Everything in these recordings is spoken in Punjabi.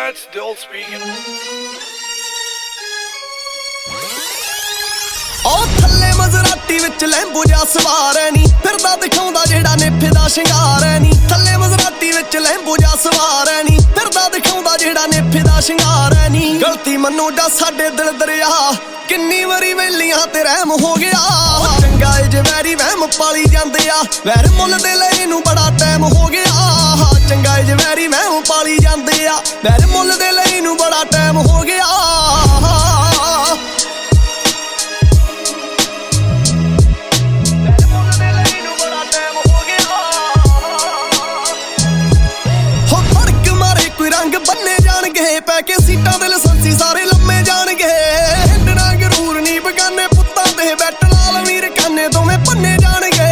Still speaking. ਉਹ ਥੱਲੇ ਮਜ਼ਰਾਟੀ ਵਿੱਚ ਲੈਂਬੋ ਜਾ ਸਵਾਰ ਐ ਨੀ ਫਿਰਦਾ ਦਿਖਾਉਂਦਾ ਜਿਹੜਾ ਨੇਫੇ ਦਾ ਸ਼ਿੰਗਾਰ ਐ ਨੀ ਥੱਲੇ ਮਜ਼ਰਾਟੀ ਵਿੱਚ ਲੈਂਬੋ ਜਾ ਸਵਾਰ ਐ ਨੀ ਫਿਰਦਾ ਦਿਖਾਉਂਦਾ ਜਿਹੜਾ ਨੇਫੇ ਦਾ ਸ਼ਿੰਗਾਰ ਐ ਨੀ ਗਲਤੀ ਮੰਨੋ ਜਾਂ ਸਾਡੇ ਦਿਲ ਦਰਿਆ ਕਿੰਨੀ ਵਾਰੀ ਵੇਲੀਆਂ ਤੇ ਰਹਿਮ ਹੋ ਗਿਆ ਚੰਗਾ ਏ ਜੇ ਵੈਰੀ ਵਹਿਮ ਪਾਲੀ ਜਾਂਦੇ ਆ ਵੈਰ ਮੁੱਲ ਦੇ ਲਈ ਨੂੰ ਬੜਾ ਟਾਈਮ ਹੋ ਗਿਆ ਚੰਗਾ ਏ ਜੇ ਵੈਰੀ ਵਹਿਮ ਪਾਲੀ ਜਾਂਦੇ ਆ ਵੈਰ ਮੁੱਲ ਦੇ ਲਈ ਨੂੰ ਬੜਾ ਟਾਈਮ ਹੋ ਗਿਆ ਬੰਨੇ ਜਾਣਗੇ ਪੈ ਕੇ ਸੀਟਾਂ ਦੇ ਲਾਇਸੈਂਸੀ ਸਾਰੇ ਲੰਮੇ ਜਾਣਗੇ ਹਿੰਡਣਾ ਗਰੂਰ ਨਹੀਂ ਬਗਾਨੇ ਪੁੱਤਾਂ ਦੇ ਬੈਠ ਨਾਲ ਵੀਰ ਕਾਨੇ ਦੋਵੇਂ ਪੰਨੇ ਜਾਣਗੇ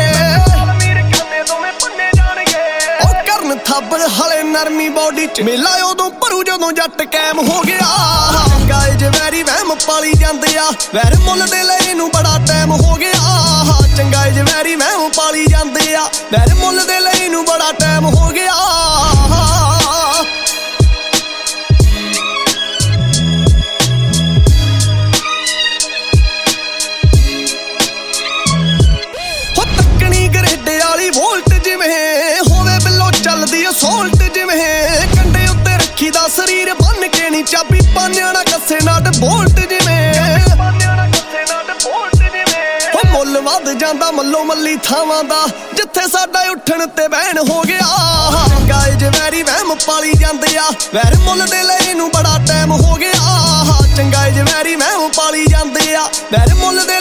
ਉਹ ਕਰਨ ਥੱਬੜ ਹਲੇ ਨਰਮੀ ਬੋਡੀ ਚ ਮੇਲਾ ਉਦੋਂ ਭਰੂ ਜਦੋਂ ਜੱਟ ਕੈਮ ਹੋ ਗਿਆ ਚੰਗਾ ਏ ਜੇ ਵੈਰੀ ਵਹਿਮ ਪਾਲੀ ਜਾਂਦੇ ਆ ਵੈਰ ਮੁੱਲ ਦੇ ਲਈ ਨੂੰ ਬੜਾ ਟਾਈਮ ਹੋ ਗਿਆ ਚੰਗਾ ਏ ਜੇ ਵੈਰੀ ਵਹਿਮ ਪਾਲੀ ਜਾਂਦੇ ਆ ਵੈਰ ਮੁੱਲ ਦੇ ਲਈ ਨੂੰ ਬੜਾ ਟਾਈਮ ਹੋ ਗਿਆ ਵੋਲਟ ਜਿਵੇਂ ਹੋਵੇ ਬਿੱਲੋ ਚੱਲਦੀ ਅਸੋਲਟ ਜਿਵੇਂ ਕੰਡੇ ਉੱਤੇ ਰੱਖੀ ਦਾ ਸਰੀਰ ਬੰਨ ਕੇ ਨੀ ਚਾਬੀ ਪਾਨਿਆ ਨਾ ਕੱਸੇ ਨਾਟ ਬੋਲਟ ਜਿਵੇਂ ਉਹ ਮੁੱਲ ਵੱਧ ਜਾਂਦਾ ਮੱਲੋ ਮੱਲੀ ਥਾਵਾਂ ਦਾ ਜਿੱਥੇ ਸਾਡਾ ਉੱਠਣ ਤੇ ਬਹਿਣ ਹੋ ਗਿਆ ਚੰਗਾ ਏ ਜੇ ਵੈਰੀ ਵਹਿਮ ਪਾਲੀ ਜਾਂਦੇ ਆ ਵੈਰ ਮੁੱਲ ਦੇ ਲਈ ਨੂੰ ਬੜਾ ਟਾਈਮ ਹੋ ਗਿਆ ਚੰਗਾ ਏ ਜੇ ਵੈਰੀ ਵਹਿਮ ਪਾਲੀ ਜਾਂਦੇ ਆ ਵੈਰ ਮੁੱਲ ਦੇ